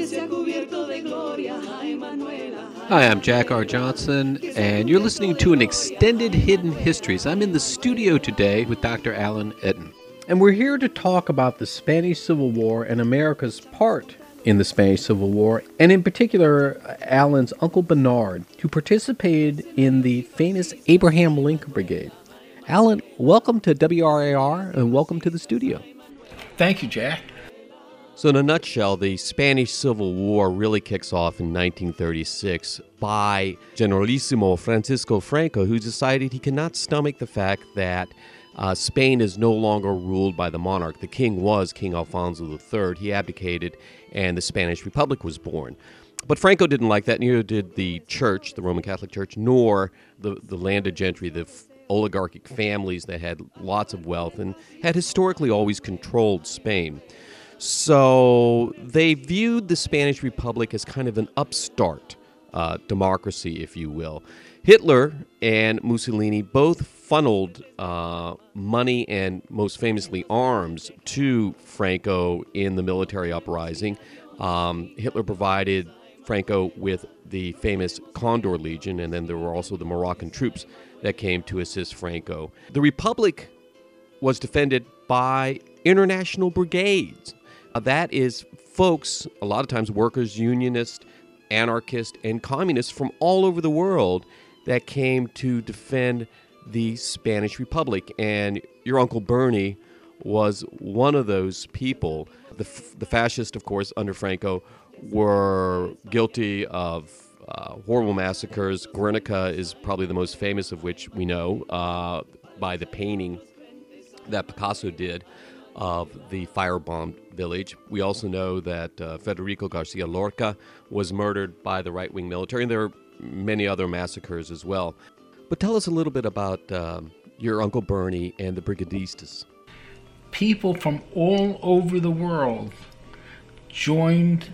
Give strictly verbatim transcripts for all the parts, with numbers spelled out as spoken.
Hi, I'm Jack R. Johnson, and you're listening to an extended Hidden Histories. I'm in the studio today with Doctor Alan Etten. And we're here to talk about the Spanish Civil War and America's part in the Spanish Civil War, and in particular, Alan's Uncle Bernard, who participated in the famous Abraham Lincoln Brigade. Alan, welcome to W R A R, and welcome to the studio. Thank you, Jack. So in a nutshell, the Spanish Civil War really kicks off in nineteen thirty-six by Generalissimo Francisco Franco, who decided he cannot stomach the fact that uh, Spain is no longer ruled by the monarch. The king was King Alfonso the Third. He abdicated, and the Spanish Republic was born. But Franco didn't like that, neither did the church, the Roman Catholic Church, nor the, the landed gentry, the f- oligarchic families that had lots of wealth and had historically always controlled Spain. So they viewed the Spanish Republic as kind of an upstart uh, democracy, if you will. Hitler and Mussolini both funneled uh, money and, most famously, arms to Franco in the military uprising. Um, Hitler provided Franco with the famous Condor Legion, and then there were also the Moroccan troops that came to assist Franco. The Republic was defended by international brigades. Uh, that is folks, a lot of times workers, unionists, anarchists, and communists from all over the world that came to defend the Spanish Republic. And your Uncle Bernie was one of those people. The, f- the fascists, of course, under Franco, were guilty of uh, horrible massacres. Guernica is probably the most famous of which we know uh, by the painting that Picasso did of the firebombed village. We also know that uh, Federico Garcia Lorca was murdered by the right-wing military, and there are many other massacres as well. But tell us a little bit about um, your Uncle Bernie and the Brigadistas. People from all over the world joined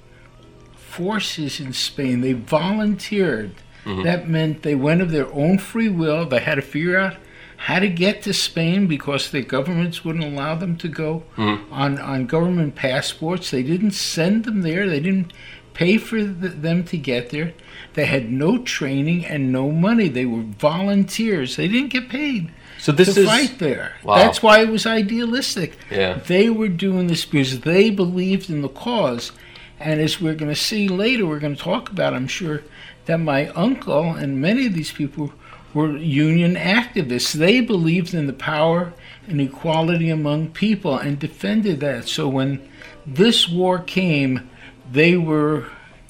forces in Spain. They volunteered. Mm-hmm. That meant they went of their own free will. They had to figure out how to get to Spain because the governments wouldn't allow them to go mm-hmm. on, on government passports. They didn't send them there. They didn't pay for the, them to get there. They had no training and no money. They were volunteers. They didn't get paid so this to is, fight there. Wow. That's why it was idealistic. Yeah. They were doing this because they believed in the cause. And as we're going to see later, we're going to talk about, I'm sure, that my uncle and many of these people were union activists. They believed in the power and equality among people and defended that. So when this war came, they were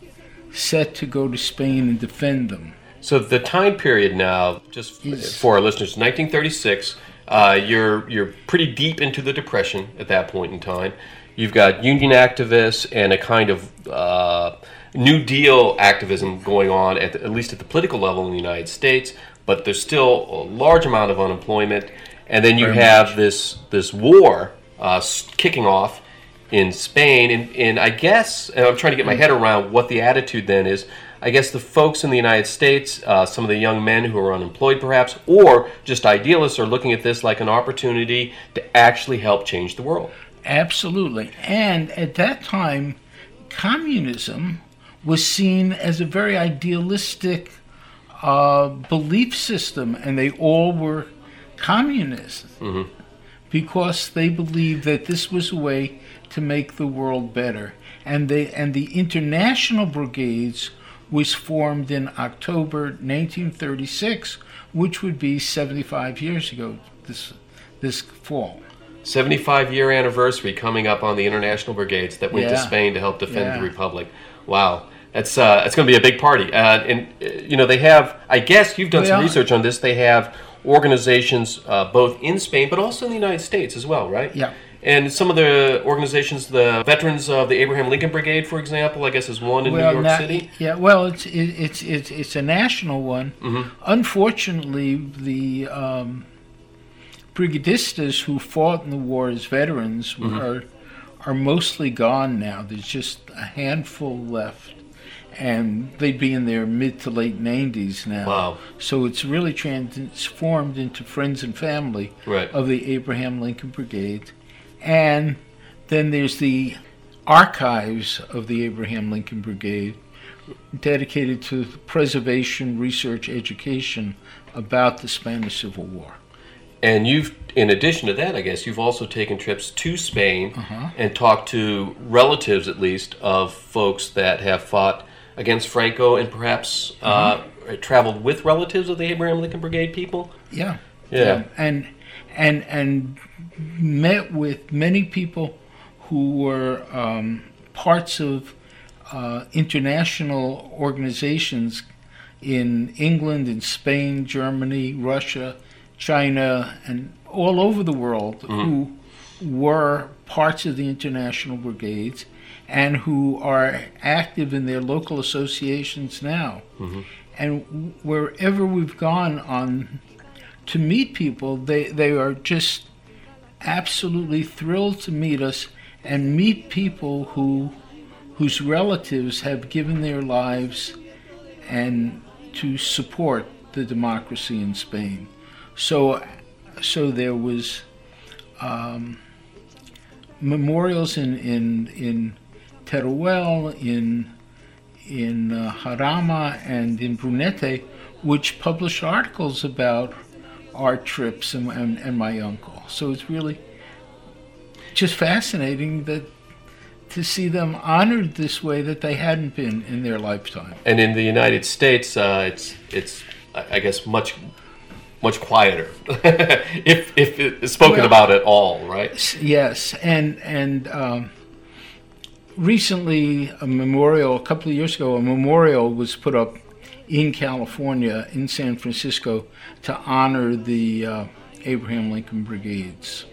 set to go to Spain and defend them. So the time period now, just is, for our listeners, nineteen thirty-six, uh, you're you're pretty deep into the Depression at that point in time. You've got union activists and a kind of uh, New Deal activism going on, at, the, at least at the political level in the United States, but there's still a large amount of unemployment. And then you have this this war uh, kicking off in Spain. And, and I guess, and I'm trying to get my head around what the attitude then is, I guess the folks in the United States, uh, some of the young men who are unemployed perhaps, or just idealists are looking at this like an opportunity to actually help change the world. Absolutely. And at that time, communism was seen as a very idealistic uh, belief system, and they all were communists mm-hmm. because they believed that this was a way to make the world better. And they and the International Brigades was formed in October nineteen thirty-six, which would be seventy-five years ago this this fall. seventy-five year anniversary coming up on the International Brigades that went yeah. to Spain to help defend yeah. the Republic. Wow. That's uh, that's going to be a big party. Uh, and, uh, you know, they have, I guess you've done well, some research on this, they have organizations uh, both in Spain but also in the United States as well, right? Yeah. And some of the organizations, the veterans of the Abraham Lincoln Brigade, for example, I guess is one in well, New York not, City. Yeah, well, it's it, it's it's it's a national one. Mm-hmm. Unfortunately, the um, Brigadistas who fought in the war as veterans mm-hmm. are are mostly gone now. There's just a handful left, and they'd be in their mid to late nineties now. Wow! So it's really transformed into friends and family right. of the Abraham Lincoln Brigade. And then there's the archives of the Abraham Lincoln Brigade dedicated to preservation, research, education about the Spanish Civil War. And you've, in addition to that, I guess, you've also taken trips to Spain Uh-huh. and talked to relatives, at least, of folks that have fought against Franco and perhaps uh, traveled with relatives of the Abraham Lincoln Brigade people. Yeah. Yeah. And and and met with many people who were um, parts of uh, international organizations in England, in Spain, Germany, Russia, China, and all over the world, Mm-hmm. who were parts of the international brigades and who are active in their local associations now. Mm-hmm. And wherever we've gone on to meet people, they, they are just absolutely thrilled to meet us and meet people who whose relatives have given their lives and to support the democracy in Spain. So, so there was um, memorials in in in Teruel, in in uh, Jarama, and in Brunete, which published articles about our trips and, and, and my uncle. So it's really just fascinating that to see them honored this way that they hadn't been in their lifetime. And in the United States, uh, it's it's I guess much much quieter, if if it's spoken Well, about at all, right? Yes, and and um, recently a memorial, a couple of years ago, a memorial was put up in California, in San Francisco, to honor the uh, Abraham Lincoln Brigades.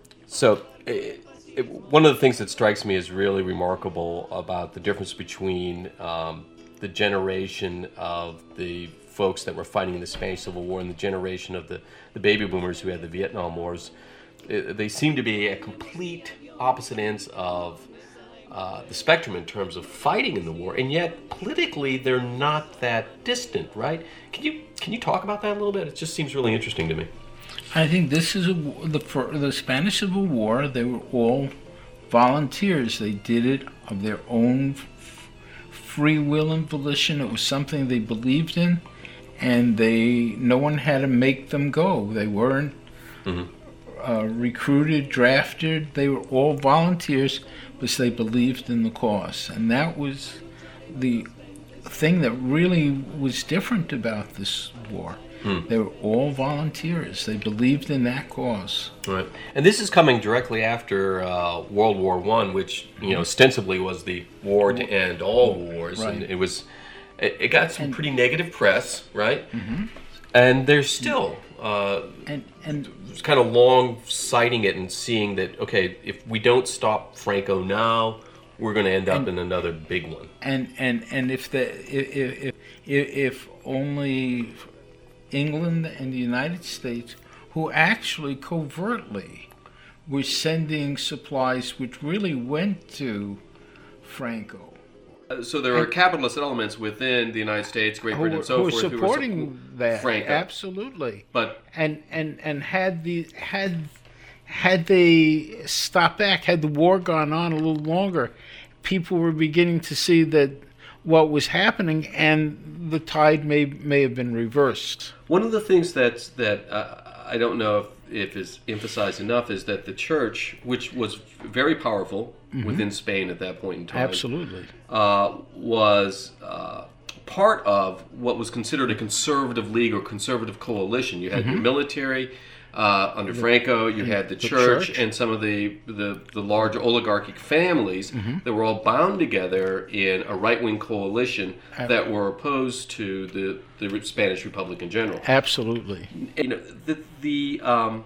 So, it, it, one of the things that strikes me as really remarkable about the difference between um, the generation of the folks that were fighting in the Spanish Civil War and the generation of the, the baby boomers who had the Vietnam Wars, it, they seem to be at complete opposite ends of uh, the spectrum in terms of fighting in the war, and yet politically they're not that distant, right? Can you can you talk about that a little bit? It just seems really interesting to me. I think this is a, the for the Spanish Civil War. They were all volunteers. They did it of their own f- free will and volition. It was something they believed in, and they no one had to make them go. They weren't Mm-hmm. uh, recruited, drafted. They were all volunteers because they believed in the cause, and that was the thing that really was different about this war. Hmm. They were all volunteers. They believed in that cause. Right, and this is coming directly after uh, World War One, which you know ostensibly was the war to end all wars, Right. and it was. It, it got some And- pretty negative press, right? Mm-hmm. And there's still uh, And and it's kind of long citing it and seeing that okay, if we don't stop Franco now, we're going to end up And- in another big one. and and and if the if if if, if only England and the United States, who actually covertly were sending supplies which really went to Franco, Uh, so there are capitalist elements within the United States, Great who Britain, were, and so who were forth, who were supporting suppo- that, Franco. absolutely. But And and and had the had had they stopped back, had the war gone on a little longer, people were beginning to see that what was happening, and the tide may may have been reversed. one of the things that's that uh, I don't know if, if is emphasized enough is that the church, which was very powerful within Spain at that point in time, Absolutely. uh, was uh, part of what was considered a conservative league or conservative coalition. You had your military uh, under Franco, you had the, the church, church. and some of the, the, the larger oligarchic families that were all bound together in a right-wing coalition that were opposed to the, the Spanish Republic in general. Absolutely. You know, the the um,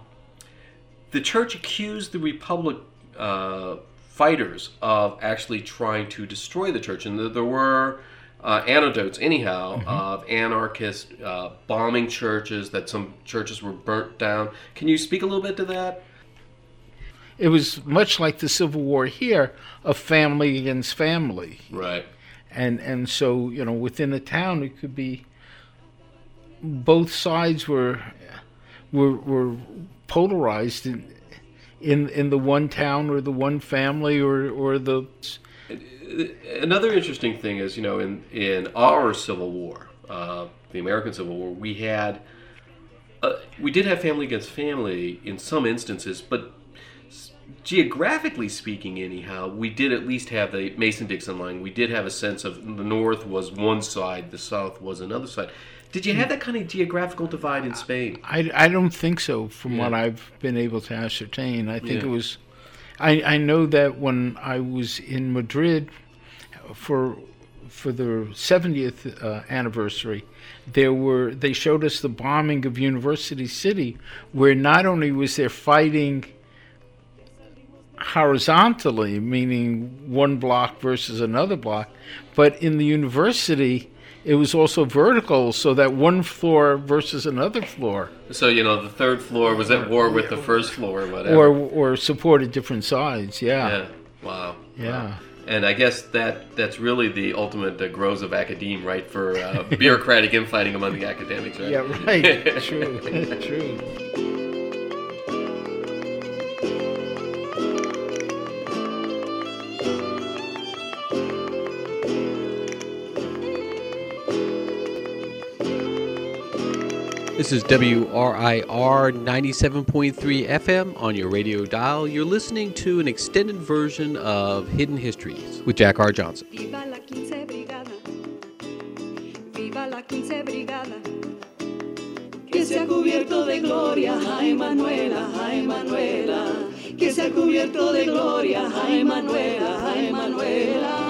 the church accused the Republic uh, fighters of actually trying to destroy the church, and there were uh, anecdotes, anyhow, of anarchists uh, bombing churches. That some churches were burnt down. Can you speak a little bit to that? It was much like the Civil War here, of family against family. Right. And and so, you know, within a town it could be both sides were were were polarized in in in the one town or the one family or or the. Another interesting thing is, you know, in in our Civil War, uh, the American Civil War, we had uh, we did have family against family in some instances, but geographically speaking, anyhow, we did at least have the Mason-Dixon line. We did have a sense of the North was one side, the South was another side. Did you have that kind of geographical divide in Spain? I, I don't think so, from Yeah. what I've been able to ascertain. I think Yeah. it was. I, I know that when I was in Madrid for for the seventieth uh, anniversary, there were they showed us the bombing of University City, where not only was there fighting horizontally, meaning one block versus another block, but in the university it was also vertical, so that one floor versus another floor, So, you know, the third floor was at war with the first floor, or whatever. or or supported different sides. Yeah, Yeah. Wow. yeah. Wow. And I guess that that's really the ultimate uh, grows of academe, right? For uh, bureaucratic infighting among the academics, right? Yeah, right. True, true. This is W R I R ninety-seven point three F M on your radio dial. You're listening to an extended version of Hidden Histories with Jack R. Johnson. Viva la quince brigada, viva la quince brigada, que se ha cubierto de gloria, ay Manuela, ay Manuela, que se ha cubierto de gloria, ay Manuela, ay Manuela.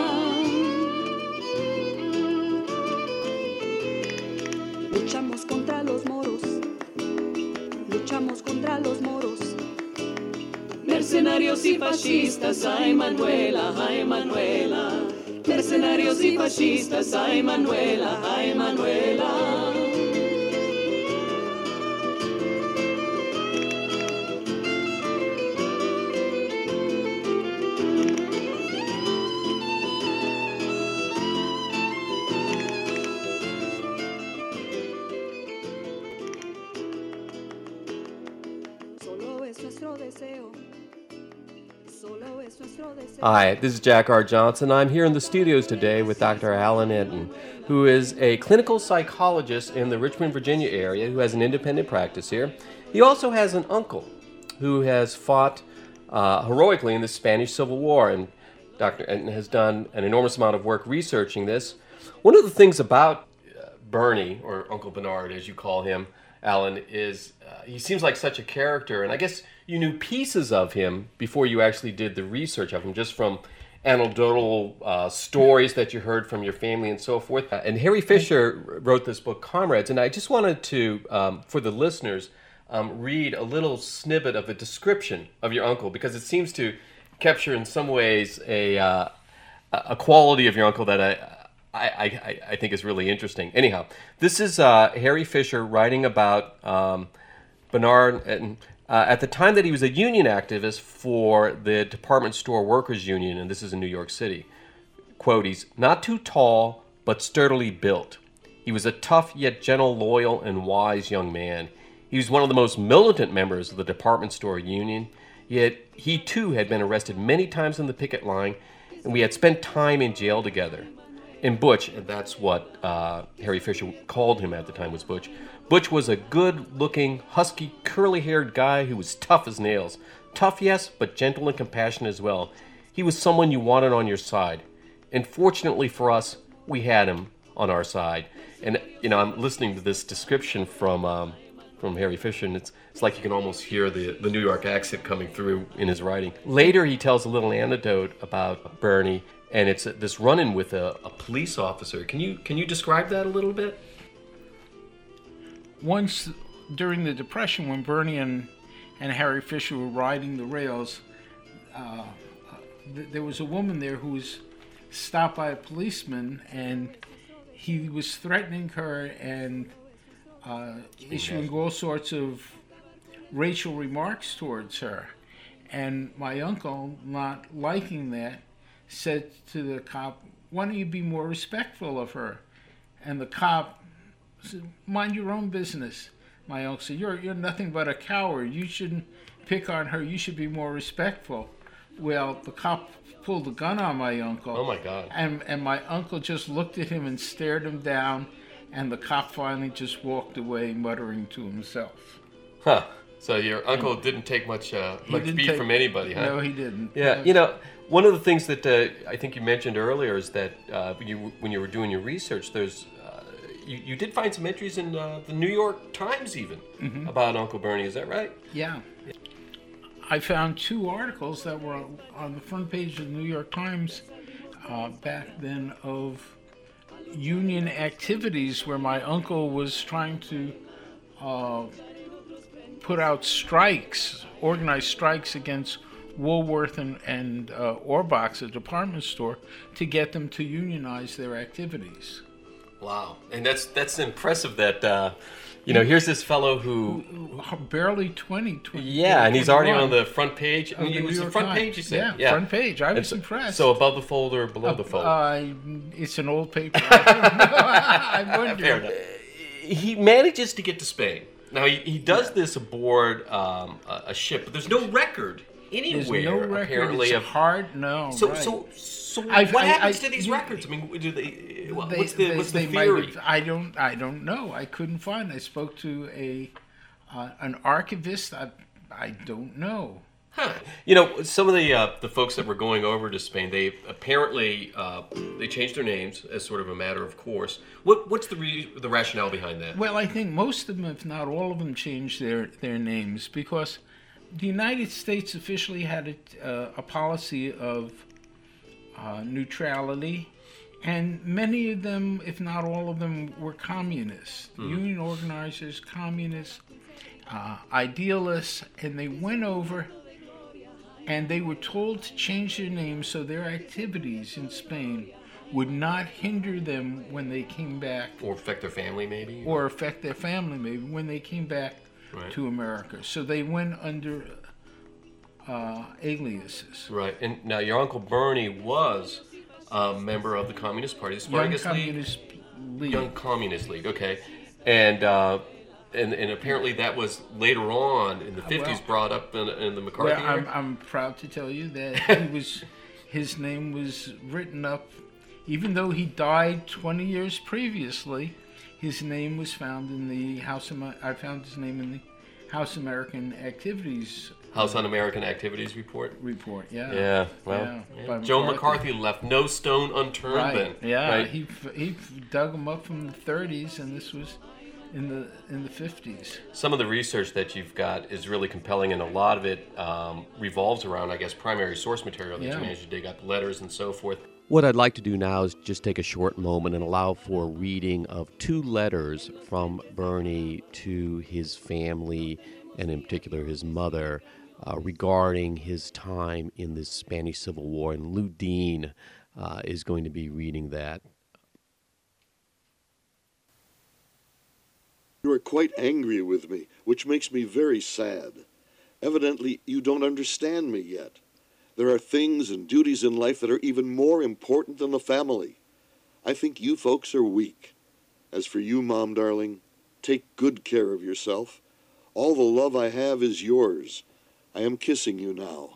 Luchamos contra los moros, luchamos contra los moros, mercenarios y fascistas, ay Manuela, ay Manuela, mercenarios y fascistas, ay Manuela, ay Manuela. Solo es nuestro deseo. Solo es nuestro deseo. Hi, this is Jack R. Johnson. I'm here in the studios today with Doctor Alan Edden, who is a clinical psychologist in the Richmond, Virginia area who has an independent practice here. He also has an uncle who has fought uh, heroically in the Spanish Civil War, and Doctor Edden has done an enormous amount of work researching this. One of the things about uh, Bernie, or Uncle Bernard as you call him, Alan, is uh, he seems like such a character, and I guess you knew pieces of him before you actually did the research of him, just from anecdotal uh, stories that you heard from your family and so forth. Uh, and Harry Fisher wrote this book, Comrades, and I just wanted to, um, for the listeners, um, read a little snippet of the description of your uncle, because it seems to capture in some ways a uh, a quality of your uncle that I. I, I, I think is really interesting. Anyhow, this is uh, Harry Fisher writing about um, Bernard and, uh, at the time that he was a union activist for the Department Store Workers Union, and this is in New York City. Quote, he's not too tall, but sturdily built. He was a tough yet gentle, loyal, and wise young man. He was one of the most militant members of the Department Store Union, yet he too had been arrested many times in the picket line, and we had spent time in jail together. And Butch, and that's what uh, Harry Fisher called him at the time, was Butch. Butch was a good-looking, husky, curly-haired guy who was tough as nails. Tough, yes, but gentle and compassionate as well. He was someone you wanted on your side. And fortunately for us, we had him on our side. And, you know, I'm listening to this description from um, from Harry Fisher, and it's, it's like you can almost hear the, the New York accent coming through in his writing. Later, he tells a little anecdote about Bernie, and it's this run-in with a, a police officer. Can you can you describe that a little bit? Once during the Depression, when Bernie and, and Harry Fisher were riding the rails, uh, th- there was a woman there who was stopped by a policeman, and he was threatening her and uh, issuing all sorts of racial remarks towards her. And my uncle, not liking that, said to the cop, "Why don't you be more respectful of her?" And the cop said, "Mind your own business." My uncle said, "You're you're nothing but a coward. You shouldn't pick on her. You should be more respectful. Well, the cop pulled a gun on my uncle. Oh, my God. And, and my uncle just looked at him and stared him down, and the cop finally just walked away, muttering to himself. Huh. So your uncle didn't take much uh, much didn't beat take- from anybody, huh? No, he didn't. Yeah, No. you know, one of the things that uh, I think you mentioned earlier is that uh, you, when you were doing your research, there's uh, you, you did find some entries in uh, the New York Times even Mm-hmm. about Uncle Bernie. Is that right? Yeah. I found two articles that were on the front page of the New York Times uh, back then of union activities where my uncle was trying to uh, put out strikes, organize strikes against Woolworth and, and uh, Orbox, a department store, to get them to unionize their activities. Wow, and that's that's impressive. That uh, you know, here's this fellow who, Barely twenty, twenty yeah, and he's already on twenty-one. the front page. I Of mean, the it New was the York front Times. page. You said, Yeah, front page. I And was so, impressed. So above the fold or below the fold? Uh, it's an old paper. I wonder. Fair enough. He manages to get to Spain. Now he, he does this aboard um, a, a ship, but there's no record There's anywhere no record. apparently It's of. hard. No. So right. so so I've- what I- happens I- to these you- records? I mean, do they? What, They- what's the they- what's the they might theory? have- I don't. I don't know. I couldn't find. I spoke to a uh, an archivist. I I don't know. Huh. You know, some of the uh, the folks that were going over to Spain, they apparently uh, they changed their names as sort of a matter of course. What what's the re- the rationale behind that? Well, I think most of them, if not all of them, changed their, their names because the United States officially had a, uh, a policy of uh, neutrality, and many of them, if not all of them, were communists, union organizers, communists, uh, idealists, and they went over and they were told to change their names so their activities in Spain would not hinder them when they came back Or affect their family, maybe? or affect their family maybe when they came back Right. to America. So they went under uh, aliases. Right. And now your Uncle Bernie was a member of the Communist Party, the Young Spartacus League. Communist League. Young Communist League, okay. And uh, and and apparently that was later on in the fifties well- brought up in, in the McCarthy Well, I'm, era. I'm proud to tell you that he was, his name was written up, even though he died twenty years previously. His name was found in the House. Am- I found his name in the House American Activities House Un-American Activities Report. report. Yeah. Yeah, well, Yeah, yeah. by Joe McCarthy. McCarthy left no stone unturned Right. then. Yeah. right? He f- he f- dug them up from the thirties, and this was in the in the fifties. Some of the research that you've got is really compelling, and a lot of it um, revolves around, I guess, primary source material that Yeah. you managed to dig up, letters and so forth. What I'd like to do now is just take a short moment and allow for a reading of two letters from Bernie to his family, and in particular his mother, uh, regarding his time in the Spanish Civil War. And Lou Dean uh, is going to be reading that. You are quite angry with me, which makes me very sad. Evidently, you don't understand me yet. There are things and duties in life that are even more important than the family. I think you folks are weak. As for you, Mom, darling, take good care of yourself. All the love I have is yours. I am kissing you now.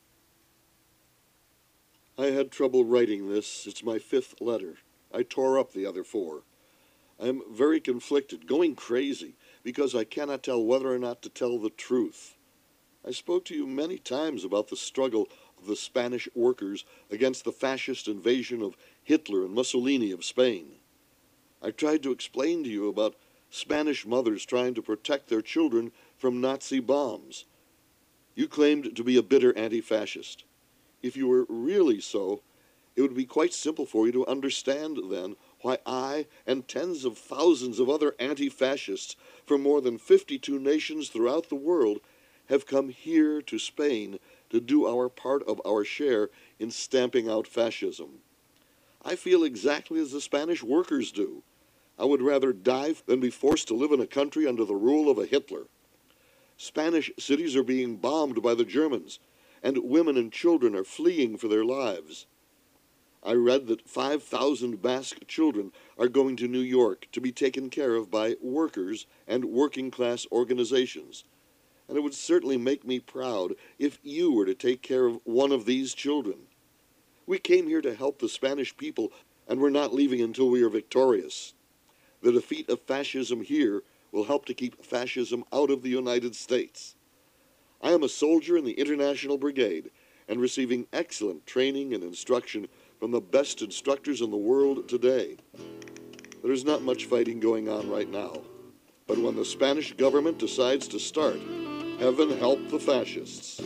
I had trouble writing this. It's my fifth letter. I tore up the other four. I am very conflicted, going crazy, because I cannot tell whether or not to tell the truth. I spoke to you many times about the struggle of the Spanish workers against the fascist invasion of Hitler and Mussolini of Spain. I tried to explain to you about Spanish mothers trying to protect their children from Nazi bombs. You claimed to be a bitter anti-fascist. If you were really so, it would be quite simple for you to understand then why I and tens of thousands of other anti-fascists from more than fifty-two nations throughout the world have come here to Spain to do our part of our share in stamping out fascism. I feel exactly as the Spanish workers do. I would rather die than be forced to live in a country under the rule of a Hitler. Spanish cities are being bombed by the Germans, and women and children are fleeing for their lives. I read that five thousand Basque children are going to New York to be taken care of by workers and working-class organizations. and it would certainly make me proud if you were to take care of one of these children. We came here to help the Spanish people, and we're not leaving until we are victorious. The defeat of fascism here will help to keep fascism out of the United States. I am a soldier in the International Brigade and receiving excellent training and instruction from the best instructors in the world today. There's not much fighting going on right now, but when the Spanish government decides to start, heaven help the fascists.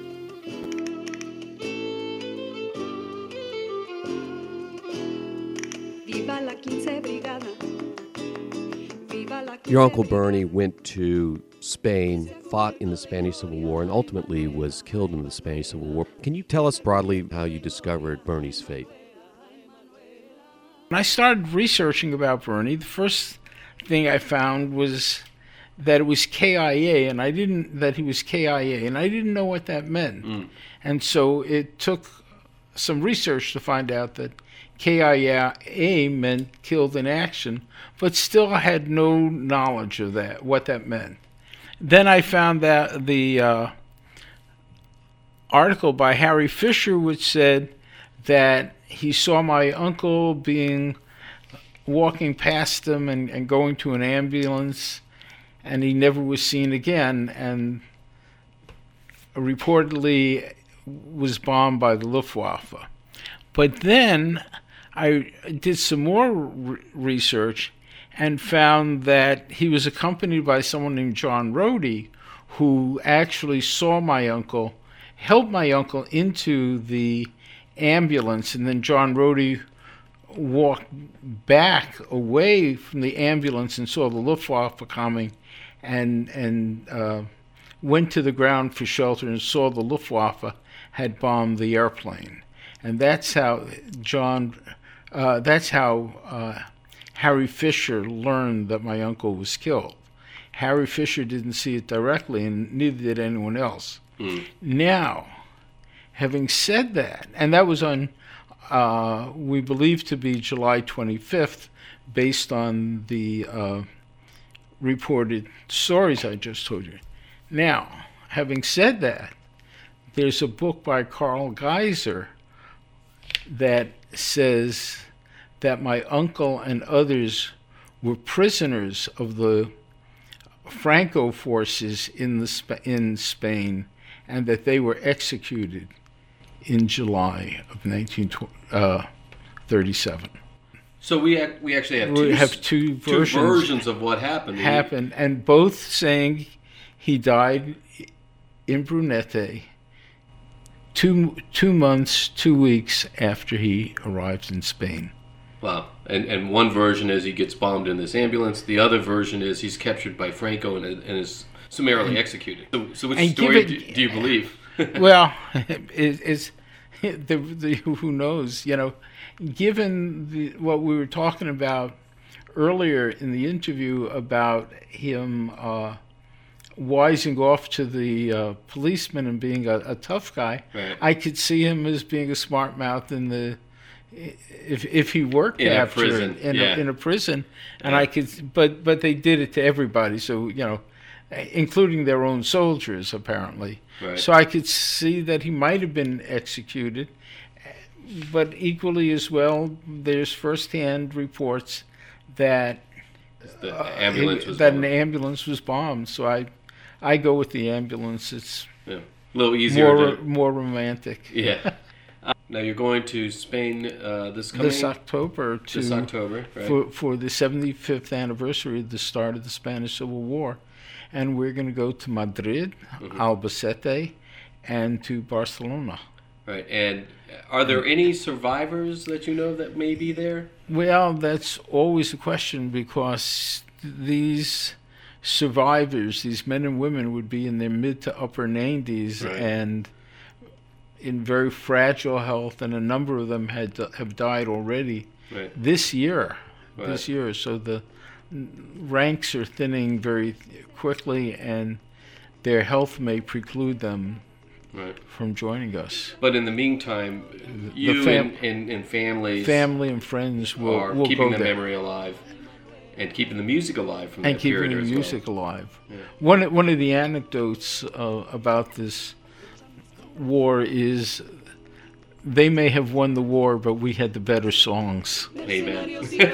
Viva la quince brigada. Viva la quince Your Uncle Bernie went to Spain, fought in the Spanish Civil War, and ultimately was killed in the Spanish Civil War. Can you tell us broadly how you discovered Bernie's fate? When I started researching about Bernie, the first thing I found was that it was K I A, and I didn't that he was K I A, and I didn't know what that meant. Mm. And so it took some research to find out that K I A meant killed in action, but still I had no knowledge of that, what that meant. Then I found that the uh, article by Harry Fisher, which said that he saw my uncle being walking past him and, and going to an ambulance, and he never was seen again, and reportedly was bombed by the Luftwaffe. But then I did some more re- research and found that he was accompanied by someone named John Rhodey, who actually saw my uncle, helped my uncle into the ambulance, and then John Rhodey walked back away from the ambulance and saw the Luftwaffe coming, and and uh, went to the ground for shelter and saw the Luftwaffe had bombed the airplane. And that's how John, uh, that's how uh, Harry Fisher learned that my uncle was killed. Harry Fisher didn't see it directly, and neither did anyone else. Mm. Now, having said that, and that was on, uh, we believe to be July twenty-fifth, based on the uh, reported stories I just told you. Now, having said that, there's a book by Carl Geiser that says that my uncle and others were prisoners of the Franco forces in the Sp- in Spain, and that they were executed in July of nineteen thirty-seven. So we ac- we actually have we two, have two versions, two versions of what happened. Happened, and both saying he died in Brunete two two months, two weeks after he arrived in Spain. Wow. And and one version is he gets bombed in this ambulance. The other version is he's captured by Franco and, and is summarily and, executed. So, so which story given, do, do you believe? Well, it, it's the, the who knows, you know, given the, what we were talking about earlier in the interview about him uh, wising off to the uh, policeman and being a, a tough guy, right. I could see him as being a smart mouth in the if if he were captured in, yeah. a, in a prison, and yeah. I could, but but they did it to everybody, so you know, including their own soldiers apparently. Right. So I could see that he might have been executed, but equally as well, there's firsthand reports that the ambulance uh, was that bombed. an ambulance was bombed. So I I go with the ambulance. It's yeah. a little easier, more to... more romantic. Yeah. Uh, now you're going to Spain uh, this coming this October to this October right? for for the seventy-fifth anniversary of the start of the Spanish Civil War, and we're going to go to Madrid, mm-hmm. Albacete, and to Barcelona. Right. And are there any survivors that you know that may be there? Well, that's always a question, because these survivors, these men and women, would be in their mid to upper nineties, right. and in very fragile health, and a number of them had have died already right. this year. Right. This year, so the ranks are thinning very quickly, and their health may preclude them right. from joining us. But in the meantime, you fam- and, and, and families, family and friends will are will keeping go the there. memory alive. And keeping the music alive from and that keeping period the as music well. alive. Yeah. One one of the anecdotes uh, about this war is they may have won the war, but we had the better songs. Amen.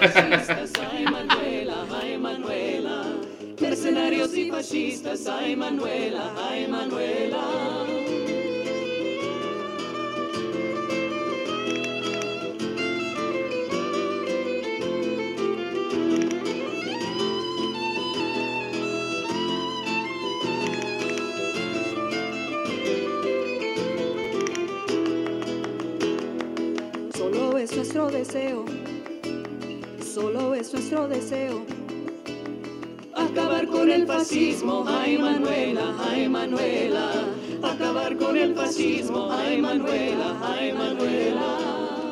Mercenarios y fascistas, ay Manuela, ay Manuela. Solo es nuestro deseo, solo es nuestro deseo. Acabar con el fascismo, ay Manuela, ay Manuela. Acabar con el fascismo, ay Manuela, ay Manuela.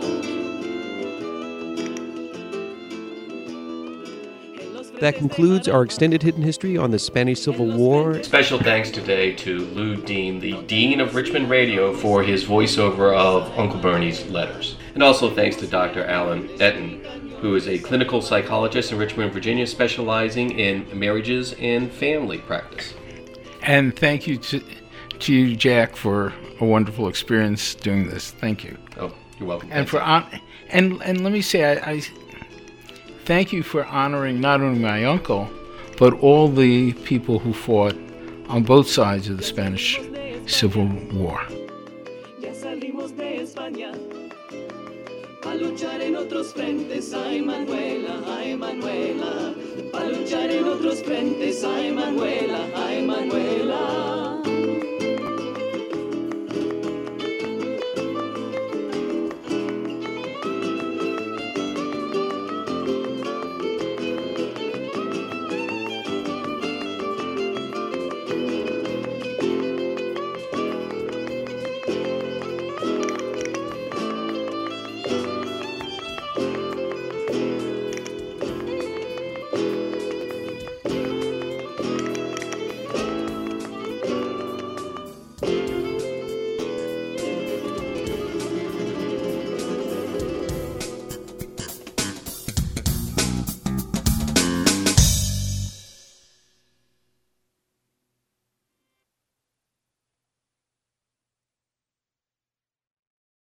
That concludes our extended hidden history on the Spanish Civil War. Special thanks today to Lou Dean, the Dean of Richmond Radio, for his voiceover of Uncle Bernie's letters. And also thanks to Doctor Alan Etten, who is a clinical psychologist in Richmond, Virginia, specializing in marriages and family practice. And thank you to, to you, Jack, for a wonderful experience doing this. Thank you. Oh, you're welcome. And for on, and and let me say, I, I thank you for honoring not only my uncle, but all the people who fought on both sides of the Spanish Civil War. A luchar en otros frentes, ay Manuela, ay Manuela. A luchar en otros frentes, ay Manuela, ay Manuela.